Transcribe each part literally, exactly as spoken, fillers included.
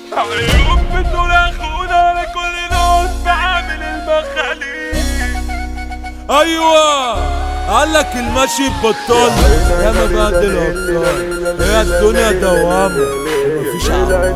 عيوب بتقول اخونا على كل نوت بعامل المخاليق. ايوه قالك المشي ببطال يا ما بعد الابطال، هي الدنيا دوامة ومفيش عمل.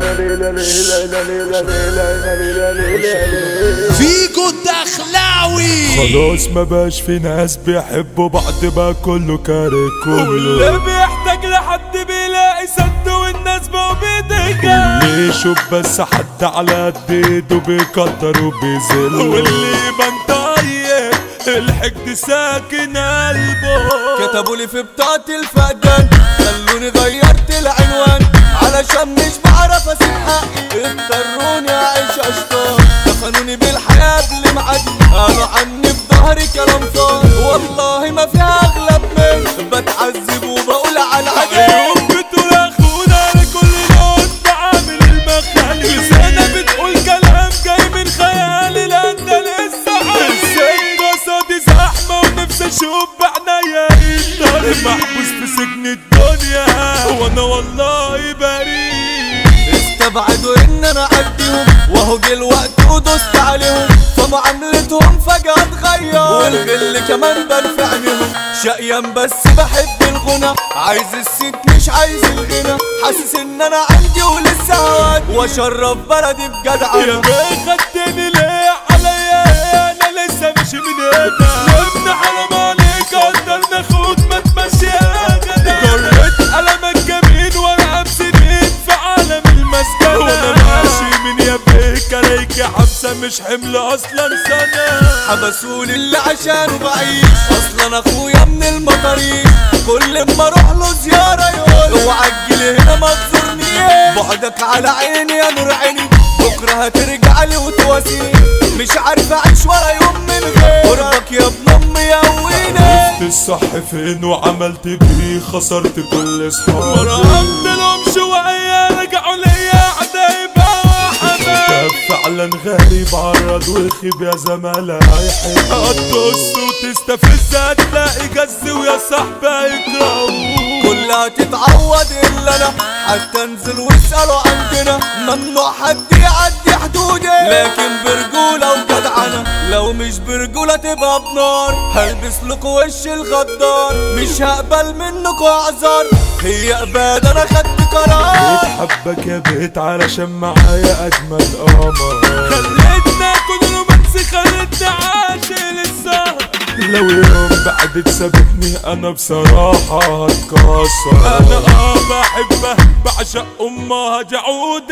فيجو الدخلاوي خلاص ما بقاش في ناس بيحبوا بعض، بقى كله كاره كله، واللي بيحتاج لحد بيلاقي سد والناس بقوا بيدقها، واللي يشوف بس حد على قد ايده بيقدر وبيذل، واللي يبان طيب الحقد ساكن قلبه. كتبوا لي في بطاقة الفقدان خلوني غيرت العنوان علشان مش بعرف اسيب حقي، اضطروني اعيش اشطار، دفنوني بالحياة قبل ميعادي، قالوا عني في ظهري كلام فاضي، والله ما فيها اغلب مني، بتعذب وبقول على عيوب بتقول اخونا على كل نوت بعامل المخاليق، لسانة بتقول كلام جاي من خيالي لان ده لسه حقيقي، قصادي زحمة ونفسي اشوف بعنايا الطريق، محبوس في سجن الدنيا وانا والله بريء. استبعدوا ان انا عديهم وهو جه الوقت ودوست عليهم، فمعاملتهم فجأة اتغير، والغل كمان بان في عينيهم، شقيان بس بحب الغنى، عايز الست مش عايز الغنى، حاسس ان انا عندي ولسه هواد واشرف بلدي بجدعنة. يا بيه خدتني ليه عليا انا لسه مش من هنا، ابن حرام عليك قدرنا اخوك ما تمشي يا جدع، جريت قلمك جميل وانا سنين في عالم المسكنة، وانا ماشي من يا بيه كرايكي حبسة مش حمل اصلا سنة، حبسولي اللي عشانه بعيش، اصلا اخويا من المطاريش، كل ما اروح له زيارة يقول اوعى تجيلي هنا ما تزورنيش، بعدك على عيني يا نور عيني، بكرة هترجع لي وتواسيني، مش عارف اعيش ولا يوم من غير قربك يا ابن امي يقويني. شفت الصح فين وعملت بيه، خسرت كل اصحابي، مرقمت لهم شوية رجعوا ليا عدايبة وحبايب، فعلا غريب عرض وخيب يا زمالة هيحب، هتقص وتستفز هتلاقي جز ويا صاحبي يكرهوك، كلها تتعوض الا انا، حتى انزل واسألوا عندنا ممنوع حد يعدي حدودي، لكن برجولة وجدعنة، لو مش برجولة تبقى بنار، هلبس لكوا وش الغدار، مش هقبل منكوا اعذار، هي اباد انا خدت قرار، بتحبك يا بيت علشان معايا اجمل قمر، خليتنا كل رومانسي خليتنا عاشق للسهر، لو يوم بعد تسابقني انا بصراحة هتكسر، انا اه بحبها بعشق امها جعود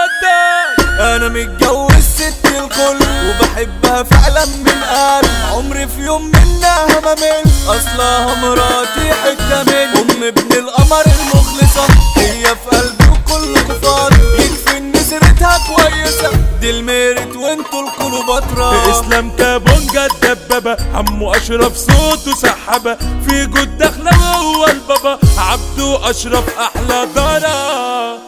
البطل، انا متجوز ست الكل وبحبها فعلا من قلب، عمري في يوم منها ما مل، اصلها مراتي حتة من ام ابن القمر المخلصة، هي في قلبي وكل كفار، يكفي ان سيرتها كويسة، دي الميرت وانتوا الكليوباترا، اسلام كابونجا الدبابة، عمو اشرف صوته سحابة، في جود دخلة وهو البابا، عبده اشرف احلى دارة.